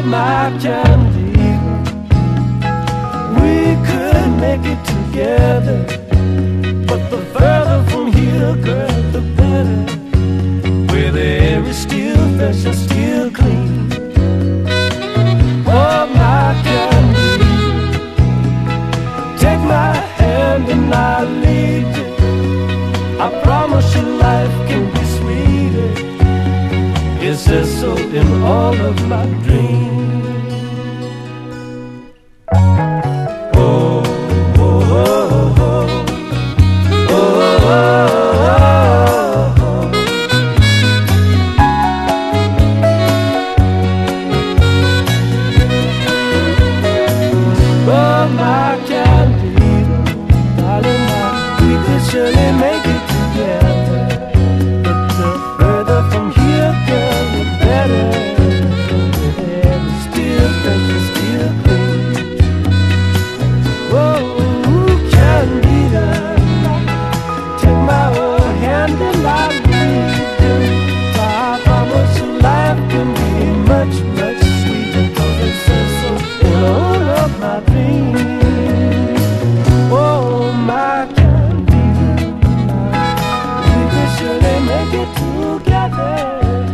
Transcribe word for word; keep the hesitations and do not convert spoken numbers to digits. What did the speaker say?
of my candy. We could make it together, but the further from here, girl, the better. Where the air is still fresh and